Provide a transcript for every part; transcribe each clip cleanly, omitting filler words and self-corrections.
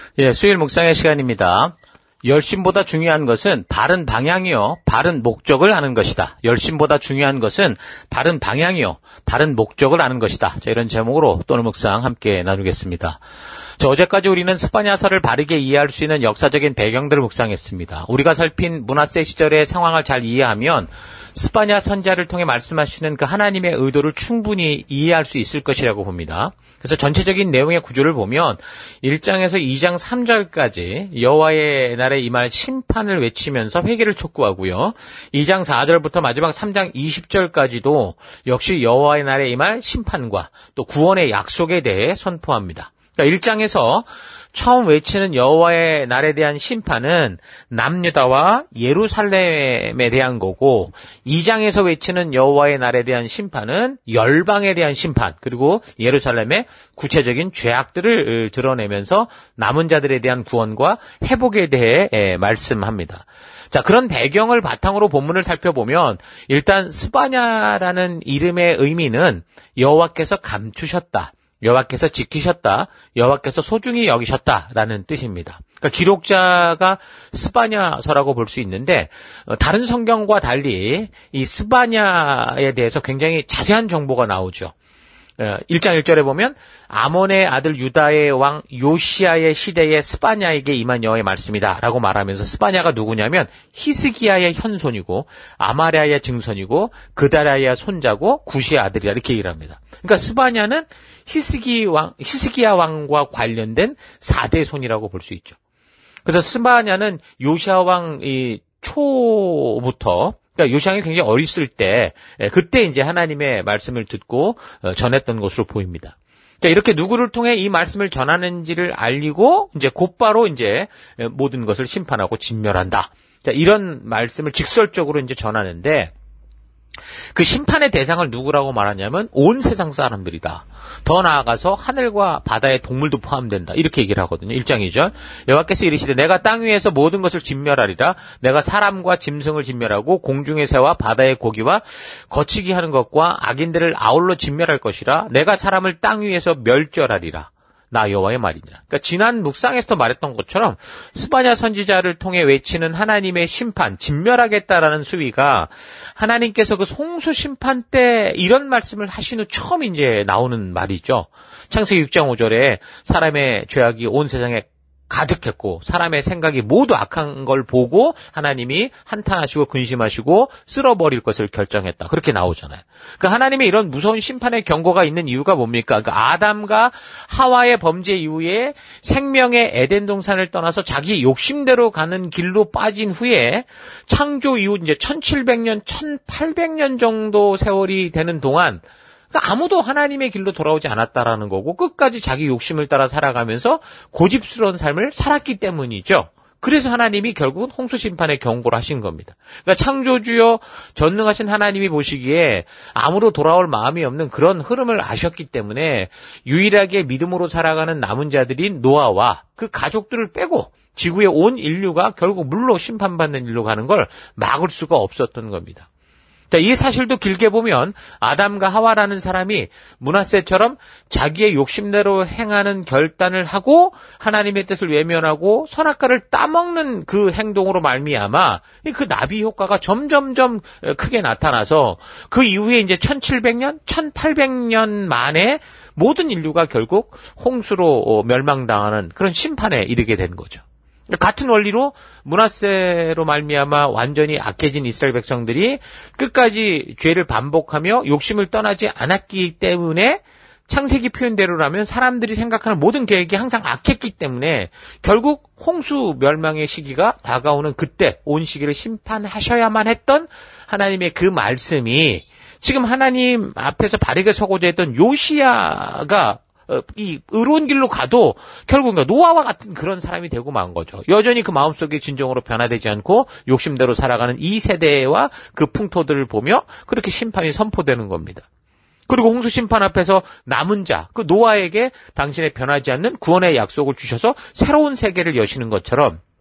예, 수요일 묵상의 시간입니다. 열심보다 중요한 것은 바른 방향이요, 바른 목적을 아는 것이다. 열심보다 중요한 것은 바른 방향이요, 바른 목적을 아는 것이다. 자, 이런 제목으로 또 오늘 묵상 함께 나누겠습니다. 어제까지 우리는 스파냐서를 바르게 이해할 수 있는 역사적인 배경들을 묵상했습니다. 우리가 살핀 므낫세 시절의 상황을 잘 이해하면 스파냐 선지자를 통해 말씀하시는 그 하나님의 의도를 충분히 이해할 수 있을 것이라고 봅니다. 그래서 전체적인 내용의 구조를 보면 1장에서 2장 3절까지 여호와의 날에 임할 심판을 외치면서 회개를 촉구하고요. 2장 4절부터 마지막 3장 20절까지도 역시 여호와의 날에 임할 심판과 또 구원의 약속에 대해 선포합니다. 그러니까 1장에서 처음 외치는 여호와의 날에 대한 심판은 남유다와 예루살렘에 대한 거고, 2장에서 외치는 여호와의 날에 대한 심판은 열방에 대한 심판, 그리고 예루살렘의 구체적인 죄악들을 드러내면서 남은 자들에 대한 구원과 회복에 대해 말씀합니다. 자, 그런 배경을 바탕으로 본문을 살펴보면 일단 스바냐라는 이름의 의미는 여호와께서 감추셨다, 여호와께서 지키셨다, 여호와께서 소중히 여기셨다라는 뜻입니다. 그러니까 기록자가 스바냐서라고 볼 수 있는데, 다른 성경과 달리 이 스바냐에 대해서 굉장히 자세한 정보가 나오죠. 1장 1절에 보면 아몬의 아들 유다의 왕 요시야의 시대에 스바냐에게 임한 여호와의 말씀이다 라고 말하면서, 스바냐가 누구냐면 히스기야의 현손이고 아마랴의 증손이고 그다랴의 손자고 구시의 아들이라, 이렇게 얘기를 합니다. 그러니까 스바냐는 히스기야 왕과 관련된 4대 손이라고 볼 수 있죠. 그래서 스바냐는 요시야 왕이 초부터, 그러니까 요시야가 굉장히 어렸을 때, 그때 이제 하나님의 말씀을 듣고 전했던 것으로 보입니다. 자, 이렇게 누구를 통해 이 말씀을 전하는지를 알리고 이제 곧바로 이제 모든 것을 심판하고 진멸한다. 자, 이런 말씀을 직설적으로 이제 전하는데, 그 심판의 대상을 누구라고 말하냐면 온 세상 사람들이다. 더 나아가서 하늘과 바다의 동물도 포함된다, 이렇게 얘기를 하거든요. 1장 2절 여호와께서 이르시되 내가 땅 위에서 모든 것을 진멸하리라. 내가 사람과 짐승을 진멸하고 공중의 새와 바다의 고기와 거치기 하는 것과 악인들을 아울러 진멸할 것이라. 내가 사람을 땅 위에서 멸절하리라. 나 여호와의 말이니라. 그러니까 지난 묵상에서 말했던 것처럼 스바냐 선지자를 통해 외치는 하나님의 심판, 진멸하겠다라는 수위가 하나님께서 그 홍수 심판 때 이런 말씀을 하신 후 처음 이제 나오는 말이죠. 창세기 6장 5절에 사람의 죄악이 온 세상에 가득했고 사람의 생각이 모두 악한 걸 보고 하나님이 한탄하시고 근심하시고 쓸어버릴 것을 결정했다, 그렇게 나오잖아요. 그 하나님의 이런 무서운 심판의 경고가 있는 이유가 뭡니까? 그 아담과 하와의 범죄 이후에 생명의 에덴 동산을 떠나서 자기 욕심대로 가는 길로 빠진 후에 창조 이후 이제 1700년, 1800년 정도 세월이 되는 동안 그러니까 아무도 하나님의 길로 돌아오지 않았다라는 거고, 끝까지 자기 욕심을 따라 살아가면서 고집스러운 삶을 살았기 때문이죠. 그래서 하나님이 결국은 홍수 심판의 경고를 하신 겁니다. 그러니까 창조주여 전능하신 하나님이 보시기에 아무로 돌아올 마음이 없는 그런 흐름을 아셨기 때문에 유일하게 믿음으로 살아가는 남은 자들인 노아와 그 가족들을 빼고 지구의 온 인류가 결국 물로 심판받는 일로 가는 걸 막을 수가 없었던 겁니다. 자, 이 사실도 길게 보면 아담과 하와라는 사람이 므낫세처럼 자기의 욕심대로 행하는 결단을 하고 하나님의 뜻을 외면하고 선악과를 따먹는 그 행동으로 말미암아 그 나비 효과가 점점점 크게 나타나서 그 이후에 이제 1700년, 1800년 만에 모든 인류가 결국 홍수로 멸망당하는 그런 심판에 이르게 된 거죠. 같은 원리로 므낫세로 말미암아 완전히 악해진 이스라엘 백성들이 끝까지 죄를 반복하며 욕심을 떠나지 않았기 때문에 창세기 표현대로라면 사람들이 생각하는 모든 계획이 항상 악했기 때문에 결국 홍수 멸망의 시기가 다가오는 그때 온 시기를 심판하셔야만 했던 하나님의 그 말씀이 지금 하나님 앞에서 바르게 서고자 했던 요시야가 이 의로운 길로 가도 결국 노아와 같은 그런 사람이 되고 만 거죠. 여전히 그 마음속에 진정으로 변화되지 않고 욕심대로 살아가는 이 세대와 그 풍토들을 보며 그렇게 심판이 선포되는 겁니다. 그리고 홍수 심판 앞에서 남은 자, 그 노아에게 당신의 변하지 않는 구원의 약속을 주셔서 새로운 세계를 여시는 것처럼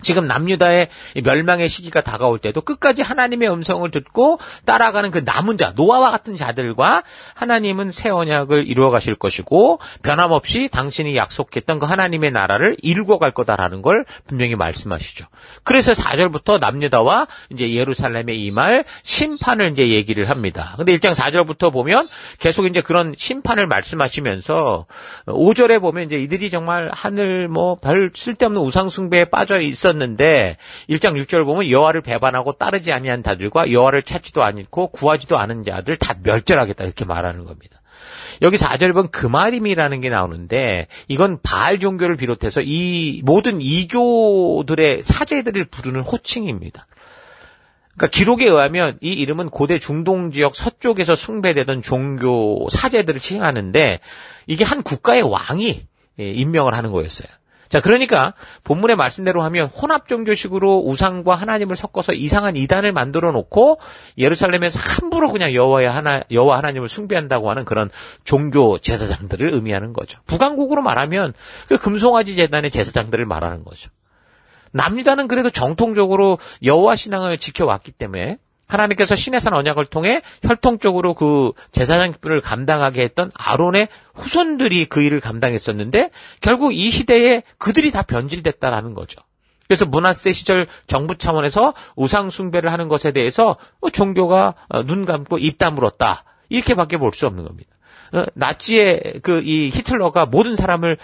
지금 남유다의 멸망의 시기가 다가올 때도 끝까지 하나님의 음성을 듣고 따라가는 그 남은 자, 노아와 같은 자들과 하나님은 새 언약을 이루어 가실 것이고 변함없이 당신이 약속했던 그 하나님의 나라를 이루고 갈 거다라는 걸 분명히 말씀하시죠. 그래서 4절부터 남유다와 이제 예루살렘에 임할 심판을 이제 얘기를 합니다. 근데 1장 4절부터 보면 계속 이제 그런 심판을 말씀하시면서 5절에 보면 이제 이들이 정말 하늘 별 쓸데없는 우상 숭배에 빠져 있었는데 1장 6절 보면 여호와를 배반하고 따르지 아니한 자들과 여호와를 찾지도 않고 구하지도 않은 자들 다 멸절하겠다 이렇게 말하는 겁니다. 여기 4절에 보면 그마림이라는 게 나오는데 이건 바알 종교를 비롯해서 이 모든 이교들의 사제들을 부르는 호칭입니다. 그러니까 기록에 의하면 이 이름은 고대 중동 지역 서쪽에서 숭배되던 종교 사제들을 칭하는데 이게 한 국가의 왕이 임명을 하는 거였어요. 자, 그러니까 본문의 말씀대로 하면 혼합 종교식으로 우상과 하나님을 섞어서 이상한 이단을 만들어 놓고 예루살렘에서 함부로 그냥 여호와 하나님을 숭배한다고 하는 그런 종교 제사장들을 의미하는 거죠. 북왕국으로 말하면 그 금송아지 제단의 제사장들을 말하는 거죠. 남유다는 그래도 정통적으로 여호와 신앙을 지켜왔기 때문에 하나님께서 시내산 언약을 통해 혈통적으로 그 제사장을 감당하게 했던 아론의 후손들이 그 일을 감당했었는데 결국 이 시대에 그들이 다 변질됐다라는 거죠. 그래서 문하세 시절 정부 차원에서 우상 숭배를 하는 것에 대해서 종교가 눈 감고 입 다물었다 이렇게밖에 볼 수 없는 겁니다. 나치의 이 히틀러가 모든 사람을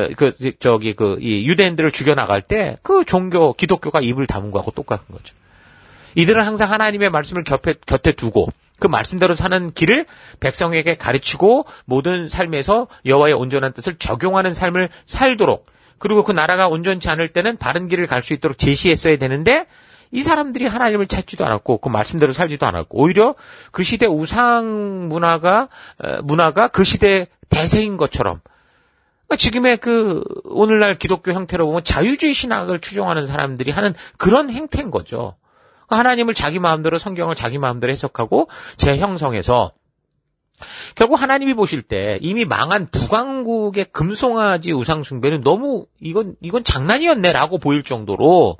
이 유대인들을 죽여나갈 때 그 종교 기독교가 입을 다문 거하고 똑같은 거죠. 이들은 항상 하나님의 말씀을 곁에 두고 그 말씀대로 사는 길을 백성에게 가르치고 모든 삶에서 여호와의 온전한 뜻을 적용하는 삶을 살도록 그리고 그 나라가 온전치 않을 때는 바른 길을 갈 수 있도록 제시했어야 되는데 이 사람들이 하나님을 찾지도 않았고 그 말씀대로 살지도 않았고 오히려 그 시대 우상 문화가 그 시대의 대세인 것처럼 지금의 오늘날 기독교 형태로 보면 자유주의 신학을 추종하는 사람들이 하는 그런 행태인 거죠. 하나님을 자기 마음대로 성경을 자기 마음대로 해석하고 재형성해서 결국 하나님이 보실 때 이미 망한 북왕국의 금송아지 우상 숭배는 너무 이건 장난이었네라고 보일 정도로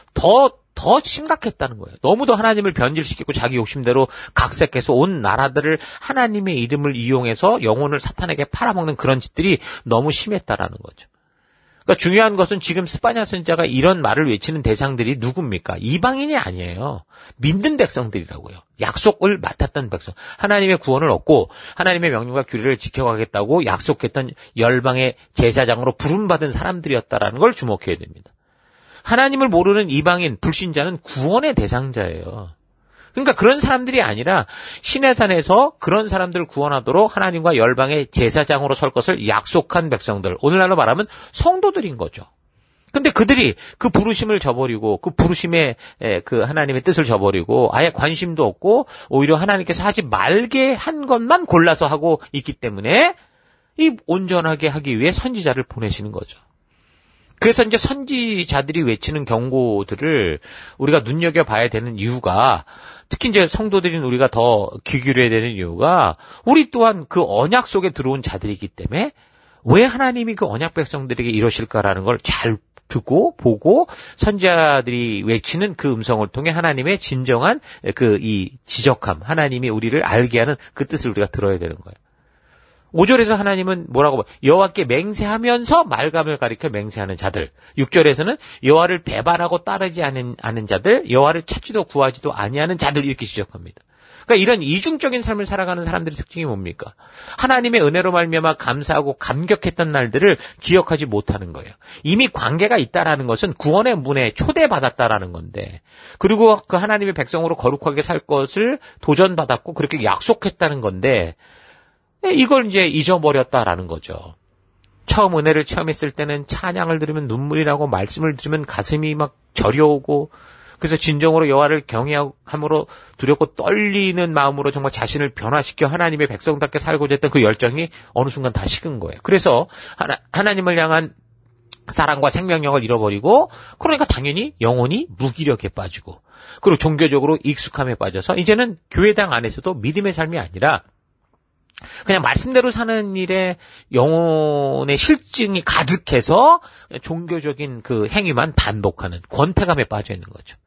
더 심각했다는 거예요. 너무도 하나님을 변질시키고 자기 욕심대로 각색해서 온 나라들을 하나님의 이름을 이용해서 영혼을 사탄에게 팔아먹는 그런 짓들이 너무 심했다라는 거죠. 그러니까 중요한 것은 지금 스파냐 선지자가 이런 말을 외치는 대상들이 누굽니까? 이방인이 아니에요. 믿는 백성들이라고요. 약속을 맡았던 백성. 하나님의 구원을 얻고 하나님의 명령과 규례를 지켜가겠다고 약속했던 열방의 제사장으로 부름받은 사람들이었다라는 걸 주목해야 됩니다. 하나님을 모르는 이방인, 불신자는 구원의 대상자예요. 그러니까 그런 사람들이 아니라 시내산에서 그런 사람들을 구원하도록 하나님과 열방의 제사장으로 설 것을 약속한 백성들, 오늘날로 말하면 성도들인 거죠. 근데 그들이 그 부르심을 저버리고 그 부르심의 그 하나님의 뜻을 저버리고 아예 관심도 없고 오히려 하나님께서 하지 말게 한 것만 골라서 하고 있기 때문에 이 온전하게 하기 위해 선지자를 보내시는 거죠. 그래서 이제 선지자들이 외치는 경고들을 우리가 눈여겨봐야 되는 이유가 특히 이제 성도들인 우리가 더 귀 기울여야 되는 이유가 우리 또한 그 언약 속에 들어온 자들이기 때문에 왜 하나님이 그 언약 백성들에게 이러실까라는 걸 잘 듣고 보고 선지자들이 외치는 그 음성을 통해 하나님의 진정한 이 지적함, 하나님이 우리를 알게 하는 그 뜻을 우리가 들어야 되는 거예요. 5절에서 하나님은 뭐라고 봐요? 여호와께 맹세하면서 말감을 가리켜 맹세하는 자들. 6절에서는 여호와를 배반하고 따르지 않은 자들, 여호와를 찾지도 구하지도 아니하는 자들 이렇게 지적합니다. 그러니까 이런 이중적인 삶을 살아가는 사람들의 특징이 뭡니까? 하나님의 은혜로 말미암아 감사하고 감격했던 날들을 기억하지 못하는 거예요. 이미 관계가 있다라는 것은 구원의 문에 초대받았다라는 건데, 그리고 그 하나님의 백성으로 거룩하게 살 것을 도전받았고 그렇게 약속했다는 건데 이걸 이제 잊어버렸다라는 거죠. 처음 은혜를 체험했을 때는 찬양을 들으면 눈물이 나고 말씀을 들으면 가슴이 막 저려오고 그래서 진정으로 여호와를 경외함으로 두렵고 떨리는 마음으로 정말 자신을 변화시켜 하나님의 백성답게 살고자 했던 그 열정이 어느 순간 다 식은 거예요. 그래서 하나님을 향한 사랑과 생명력을 잃어버리고 그러니까 당연히 영혼이 무기력에 빠지고 그리고 종교적으로 익숙함에 빠져서 이제는 교회당 안에서도 믿음의 삶이 아니라 그냥 말씀대로 사는 일에 영혼의 실증이 가득해서 종교적인 그 행위만 반복하는 권태감에 빠져 있는 거죠.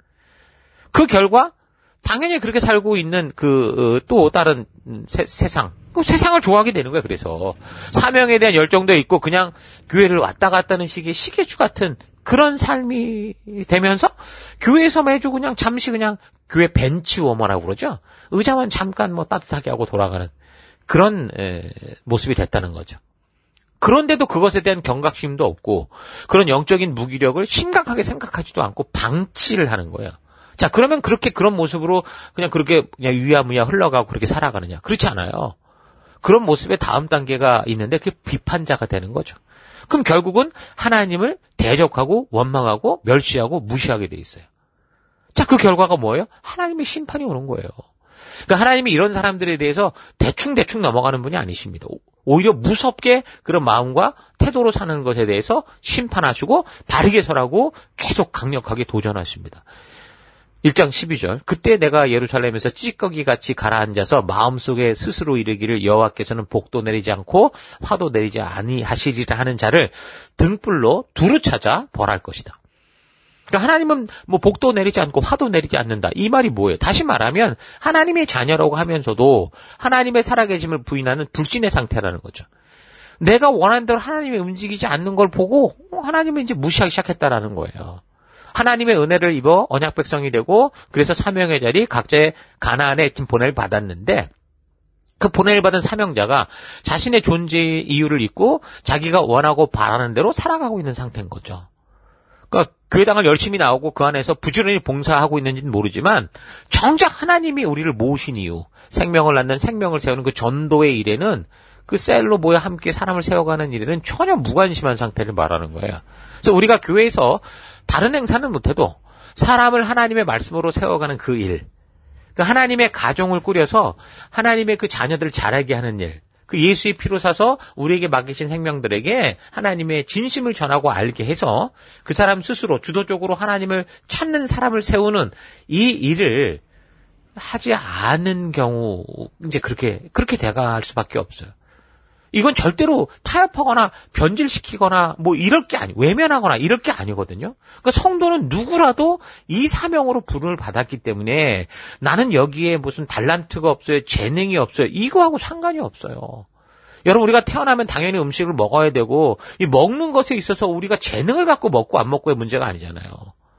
그 결과 당연히 그렇게 살고 있는 또 다른 세상, 그 세상을 좋아하게 되는 거예요. 그래서 사명에 대한 열정도 있고 그냥 교회를 왔다 갔다 하는 식의 시계주 같은 그런 삶이 되면서 교회에서 매주 그냥 잠시 그냥 교회 벤치워머라고 그러죠. 의자만 잠깐 뭐 따뜻하게 하고 돌아가는 그런 모습이 됐다는 거죠. 그런데도 그것에 대한 경각심도 없고 그런 영적인 무기력을 심각하게 생각하지도 않고 방치를 하는 거예요. 자, 그러면 그런 모습으로 그냥 유야무야 흘러가고 그렇게 살아가느냐? 그렇지 않아요. 그런 모습의 다음 단계가 있는데 그게 비판자가 되는 거죠. 그럼 결국은 하나님을 대적하고 원망하고 멸시하고 무시하게 돼 있어요. 자, 그 결과가 뭐예요? 하나님의 심판이 오는 거예요. 그러니까 하나님이 이런 사람들에 대해서 대충 넘어가는 분이 아니십니다. 오히려 무섭게 그런 마음과 태도로 사는 것에 대해서 심판하시고 바르게 서라고 계속 강력하게 도전하십니다. 1장 12절 그때 내가 예루살렘에서 찌꺼기같이 가라앉아서 마음속에 스스로 이르기를 여호와께서는 복도 내리지 않고 화도 내리지 아니하시리라 하는 자를 등불로 두루 찾아 벌할 것이다. 그러니까 하나님은 뭐 복도 내리지 않고 화도 내리지 않는다. 이 말이 뭐예요? 다시 말하면 하나님의 자녀라고 하면서도 하나님의 살아계심을 부인하는 불신의 상태라는 거죠. 내가 원하는 대로 하나님이 움직이지 않는 걸 보고 하나님을 이제 무시하기 시작했다라는 거예요. 하나님의 은혜를 입어 언약 백성이 되고 그래서 사명의 자리 각자의 가나안에 보냄을 받았는데 그 보냄을 받은 사명자가 자신의 존재의 이유를 잊고 자기가 원하고 바라는 대로 살아가고 있는 상태인 거죠. 그러니까 교회당을 열심히 나오고 그 안에서 부지런히 봉사하고 있는지는 모르지만 정작 하나님이 우리를 모으신 이유, 생명을 낳는 생명을 세우는 그 전도의 일에는 그 셀로 모여 함께 사람을 세워가는 일에는 전혀 무관심한 상태를 말하는 거예요. 그래서 우리가 교회에서 다른 행사는 못해도 사람을 하나님의 말씀으로 세워가는 그 일, 그 하나님의 가정을 꾸려서 하나님의 그 자녀들을 자라게 하는 일, 그 예수의 피로 사서 우리에게 맡기신 생명들에게 하나님의 진심을 전하고 알게 해서 그 사람 스스로 주도적으로 하나님을 찾는 사람을 세우는 이 일을 하지 않은 경우 이제 그렇게 돼갈 수밖에 없어요. 이건 절대로 타협하거나 변질시키거나 뭐 이럴 게 외면하거나 이럴 게 아니거든요. 그러니까 성도는 누구라도 이 사명으로 부름을 받았기 때문에 나는 여기에 무슨 달란트가 없어요, 재능이 없어요. 이거하고 상관이 없어요. 여러분 우리가 태어나면 당연히 음식을 먹어야 되고 이 먹는 것에 있어서 우리가 재능을 갖고 먹고 안 먹고의 문제가 아니잖아요.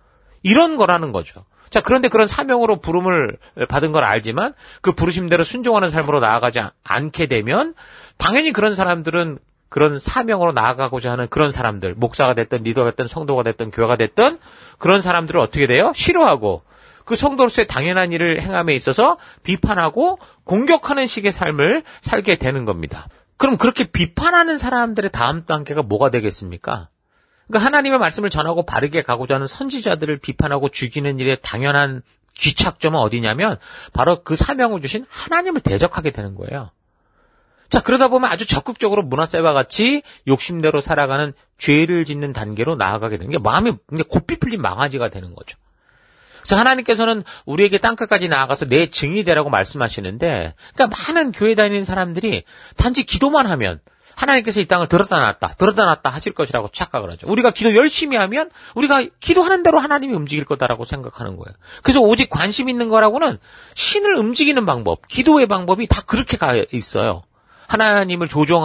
이런 거라는 거죠. 자, 그런데 그런 사명으로 부름을 받은 걸 알지만 그 부르심대로 순종하는 삶으로 나아가지 않게 되면 당연히 그런 사람들은 그런 사명으로 나아가고자 하는 그런 사람들, 목사가 됐든 리더가 됐든 성도가 됐든 교회가 됐든 그런 사람들을 어떻게 돼요? 싫어하고 그 성도로서의 당연한 일을 행함에 있어서 비판하고 공격하는 식의 삶을 살게 되는 겁니다. 그럼 그렇게 비판하는 사람들의 다음 단계가 뭐가 되겠습니까? 그러니까 하나님의 말씀을 전하고 바르게 가고자 하는 선지자들을 비판하고 죽이는 일의 당연한 귀착점은 어디냐면 바로 그 사명을 주신 하나님을 대적하게 되는 거예요. 자, 그러다 보면 아주 적극적으로 문하세와 같이 욕심대로 살아가는 죄를 짓는 단계로 나아가게 되는 게 마음이 고삐 풀린 망아지가 되는 거죠. 그래서 하나님께서는 우리에게 땅끝까지 나아가서 내 증인이 되라고 말씀하시는데 그러니까 많은 교회 다니는 사람들이 단지 기도만 하면 하나님께서 이 땅을 들었다 놨다 하실 것이라고 착각을 하죠. 우리가 기도 열심히 하면 우리가 기도하는 대로 하나님이 움직일 거다라고 생각하는 거예요. 그래서 오직 관심 있는 거라고는 신을 움직이는 방법, 기도의 방법이 다 그렇게 가 있어요. 하나님을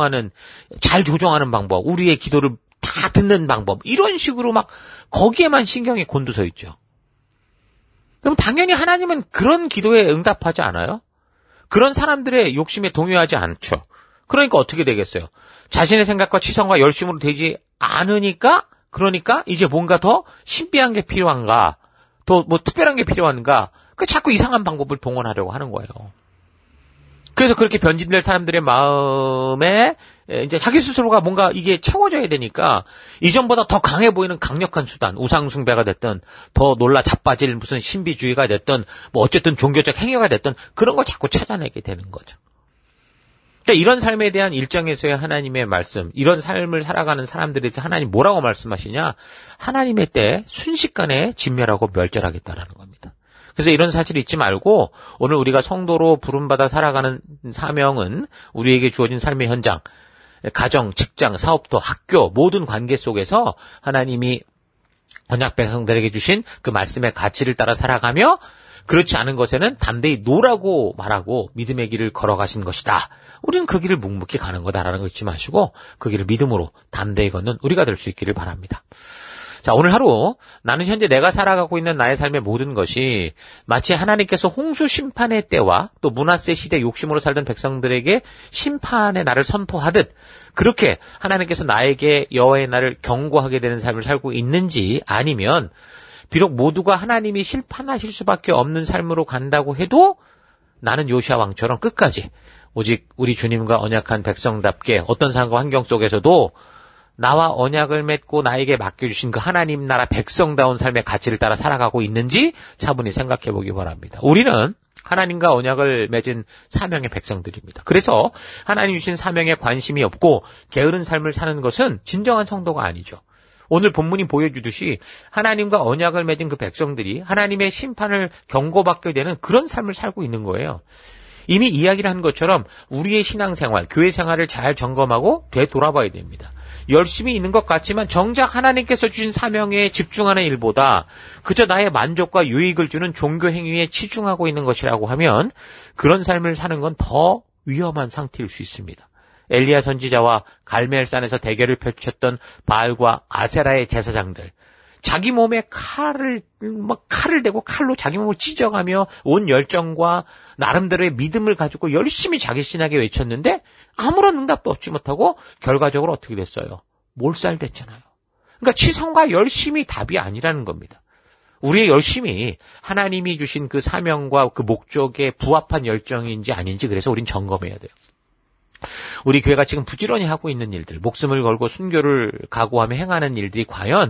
잘 조종하는 방법, 우리의 기도를 다 듣는 방법, 이런 식으로 막 거기에만 신경이 곤두서 있죠. 그럼 당연히 하나님은 그런 기도에 응답하지 않아요? 그런 사람들의 욕심에 동요하지 않죠. 그러니까 어떻게 되겠어요? 자신의 생각과 치성과 열심으로 되지 않으니까, 그러니까 이제 뭔가 더 신비한 게 필요한가, 더 뭐 특별한 게 필요한가, 자꾸 이상한 방법을 동원하려고 하는 거예요. 그래서 그렇게 변질될 사람들의 마음에 이제 자기 스스로가 뭔가 이게 채워져야 되니까 이전보다 더 강해 보이는 강력한 수단, 우상숭배가 됐든 더 놀라 자빠질 무슨 신비주의가 됐든 뭐 어쨌든 종교적 행위가 됐든 그런 걸 자꾸 찾아내게 되는 거죠. 그러니까 이런 삶에 대한 일정에서의 하나님의 말씀, 이런 삶을 살아가는 사람들에 대해서 하나님 뭐라고 말씀하시냐? 하나님의 때 순식간에 진멸하고 멸절하겠다라는 겁니다. 그래서 이런 사실 잊지 말고 오늘 우리가 성도로 부름받아 살아가는 사명은 우리에게 주어진 삶의 현장, 가정, 직장, 사업도, 학교 모든 관계 속에서 하나님이 언약 백성들에게 주신 그 말씀의 가치를 따라 살아가며 그렇지 않은 것에는 담대히 노라고 말하고 믿음의 길을 걸어가신 것이다. 우리는 그 길을 묵묵히 가는 거다라는 거 잊지 마시고 그 길을 믿음으로 담대히 걷는 우리가 될 수 있기를 바랍니다. 자, 오늘 하루 나는 현재 내가 살아가고 있는 나의 삶의 모든 것이 마치 하나님께서 홍수 심판의 때와 또 므낫세 시대 욕심으로 살던 백성들에게 심판의 날을 선포하듯 그렇게 하나님께서 나에게 여호와의 날을 경고하게 되는 삶을 살고 있는지 아니면 비록 모두가 하나님이 심판하실 수밖에 없는 삶으로 간다고 해도 나는 요시아 왕처럼 끝까지 오직 우리 주님과 언약한 백성답게 어떤 상황과 환경 속에서도 나와 언약을 맺고 나에게 맡겨주신 그 하나님 나라 백성다운 삶의 가치를 따라 살아가고 있는지 차분히 생각해 보기 바랍니다. 우리는 하나님과 언약을 맺은 사명의 백성들입니다. 그래서 하나님 주신 사명에 관심이 없고 게으른 삶을 사는 것은 진정한 성도가 아니죠. 오늘 본문이 보여주듯이 하나님과 언약을 맺은 그 백성들이 하나님의 심판을 경고받게 되는 그런 삶을 살고 있는 거예요. 이미 이야기를 한 것처럼 우리의 신앙생활, 교회 생활을 잘 점검하고 되돌아봐야 됩니다. 열심히 있는 것 같지만 정작 하나님께서 주신 사명에 집중하는 일보다 그저 나의 만족과 유익을 주는 종교 행위에 치중하고 있는 것이라고 하면 그런 삶을 사는 건 더 위험한 상태일 수 있습니다. 엘리야 선지자와 갈멜산에서 대결을 펼쳤던 바알과 아세라의 제사장들, 자기 몸에 칼을 대고 칼로 자기 몸을 찢어가며 온 열정과 나름대로의 믿음을 가지고 열심히 자기 신에게 외쳤는데 아무런 응답도 얻지 못하고 결과적으로 어떻게 됐어요? 몰살됐잖아요. 그러니까 치성과 열심이 답이 아니라는 겁니다. 우리의 열심이 하나님이 주신 그 사명과 그 목적에 부합한 열정인지 아닌지 그래서 우린 점검해야 돼요. 우리 교회가 지금 부지런히 하고 있는 일들, 목숨을 걸고 순교를 각오하며 행하는 일들이 과연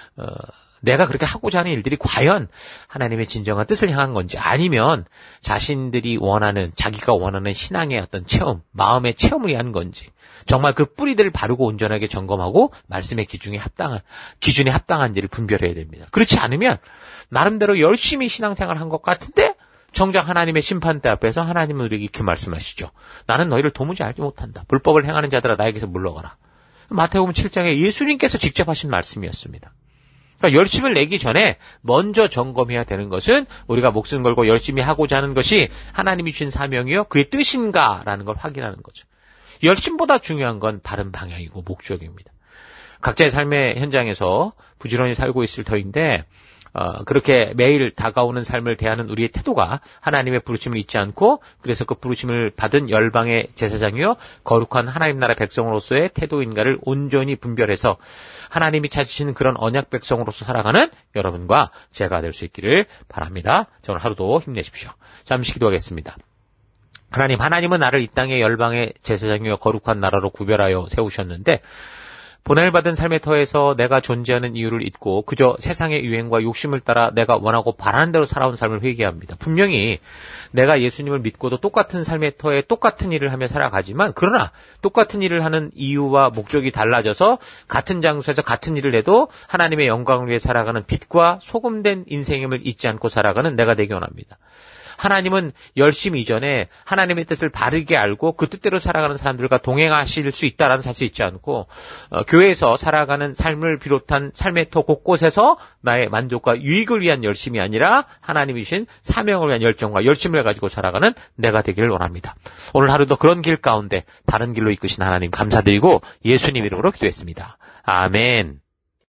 내가 그렇게 하고자 하는 일들이 과연 하나님의 진정한 뜻을 향한 건지 아니면 자신들이 원하는 자기가 원하는 신앙의 어떤 체험, 마음의 체험을 위한 건지 정말 그 뿌리들을 바르고 온전하게 점검하고 말씀의 기준에 합당한지를 분별해야 됩니다. 그렇지 않으면 나름대로 열심히 신앙생활을 한 것 같은데 정작 하나님의 심판대 앞에서 하나님은 우리에게 이렇게 말씀하시죠. 나는 너희를 도무지 알지 못한다. 불법을 행하는 자들아 나에게서 물러가라. 마태복음 7장에 예수님께서 직접 하신 말씀이었습니다. 그러니까 열심을 내기 전에 먼저 점검해야 되는 것은 우리가 목숨 걸고 열심히 하고자 하는 것이 하나님이 주신 사명이요 그의 뜻인가라는 걸 확인하는 거죠. 열심보다 중요한 건 바른 방향이고 목적입니다. 각자의 삶의 현장에서 부지런히 살고 있을 터인데 그렇게 매일 다가오는 삶을 대하는 우리의 태도가 하나님의 부르심을 잊지 않고 그래서 그 부르심을 받은 열방의 제사장이요 거룩한 하나님 나라 백성으로서의 태도인가를 온전히 분별해서 하나님이 찾으시는 그런 언약 백성으로서 살아가는 여러분과 제가 될 수 있기를 바랍니다. 자, 오늘 하루도 힘내십시오. 잠시 기도하겠습니다. 하나님은 나를 이 땅의 열방의 제사장이요 거룩한 나라로 구별하여 세우셨는데 보냄받은 삶의 터에서 내가 존재하는 이유를 잊고 그저 세상의 유행과 욕심을 따라 내가 원하고 바라는 대로 살아온 삶을 회개합니다. 분명히 내가 예수님을 믿고도 똑같은 삶의 터에 똑같은 일을 하며 살아가지만 그러나 똑같은 일을 하는 이유와 목적이 달라져서 같은 장소에서 같은 일을 해도 하나님의 영광을 위해 살아가는 빛과 소금된 인생임을 잊지 않고 살아가는 내가 되기 원합니다. 하나님은 열심 이전에 하나님의 뜻을 바르게 알고 그 뜻대로 살아가는 사람들과 동행하실 수 있다는 사실 잊지 않고 교회에서 살아가는 삶을 비롯한 삶의 터 곳곳에서 나의 만족과 유익을 위한 열심이 아니라 하나님이 주신 사명을 위한 열정과 열심을 가지고 살아가는 내가 되기를 원합니다. 오늘 하루도 그런 길 가운데 바른 길로 이끄신 하나님 감사드리고 예수님 이름으로 기도했습니다. 아멘.